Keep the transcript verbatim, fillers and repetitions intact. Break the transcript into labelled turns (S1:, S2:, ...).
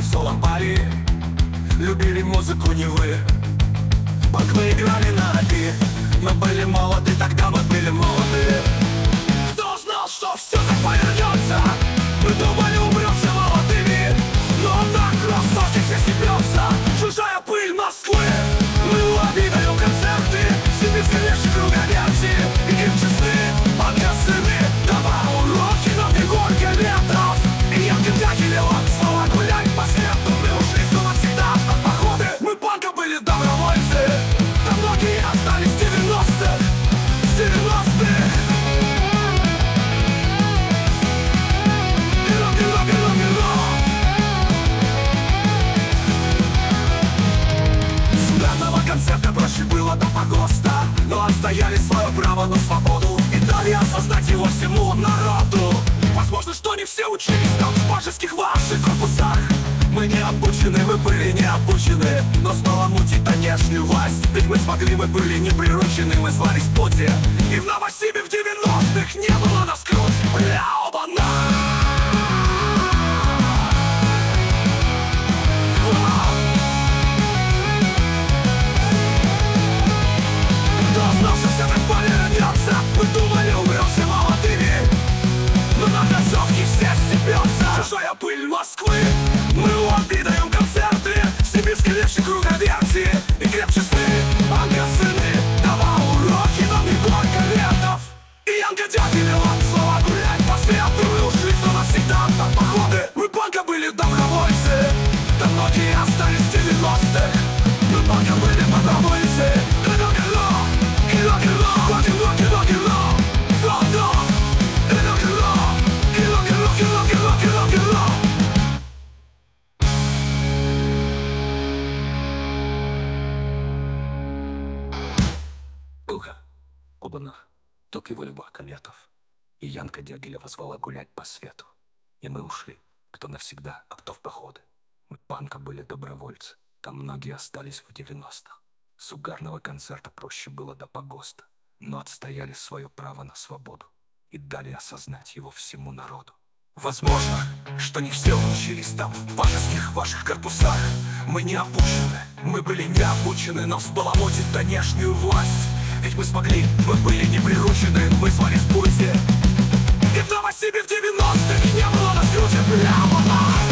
S1: в соло-паре, любили музыку не вы. Панк мы играли на рэпе, мы были молоды, тогда мы были молоды. Кто знал, что все так повернется? Мы думали, умрем все молодыми, но так просто все степется. Чужая пыль Москвы, мы обидаем концерты, сибирские легче круговерти и гимчасы, подгасыны, дома уроки, нам не горько летов. И я кидатель, он снова гулять по свету. Мы ушли в навсегда от походы, мы панка были добровольцы. Там многие остались в девяностых, с девяностых. С данного концерта проще было до погоста, но отстояли свое право на свободу и дали осознать его всему народу. Возможно, что не все учились там в пажеских ваших корпусах. Мы не обучены, мы были не обучены, но снова мутить внешнюю власть. Ведь мы смогли, мы были не приручены, мы звались в поте. И в Новосибе в девяностых не было нас круть. Бля, оба-на! Кто знал, что все так повернется? Мы думали, умрем все молодыми, но на газовке все степется. Чужая пыль Москвы, мы обидаем концерты, сибирские легче круговерти и крепче сны, панка-сыны, давал уроки, но не горько летов. И янка-дятели, он снова гулять по свету. Мы ушли кто навсегда от походы, мы панка были добровольцы. Да многие остались в девяностых, мы панка были добровольцы. Кило-кило, кило-кило, кило-кило-кило, кило-кило, кило-кило, кило-кило, кило-кило-кило. Уха, оба-на, только его любовь кометов. И Янка Дягилева звала гулять по свету. И мы ушли, кто навсегда, а кто в походы. Мы панка были добровольцы, там многие остались в девяностых. С угарного концерта проще было до погоста, но отстояли свое право на свободу и дали осознать его всему народу. Возможно, что не все учились там в пажеских ваших корпусах. Мы не обучены, мы были не обучены, но взбаламутить внешнюю власть. Ведь мы смогли, мы были не приручены, мы звались в пути. И в Новосибе в девяностых не было нас круче, бля,